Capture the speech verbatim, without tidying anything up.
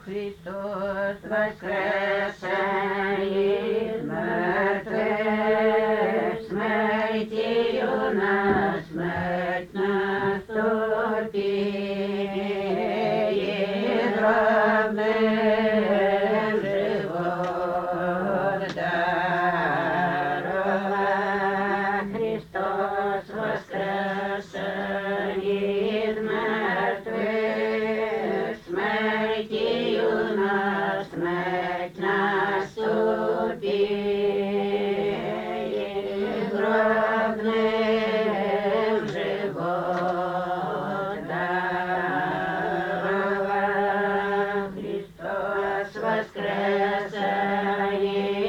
Христос воскресе із мертвих, смертію на смерть наступив, гробним живот дарував. Христос воскресе із мертвих, смертію на смерть наступив, гробним живот дарував. Христос воскресе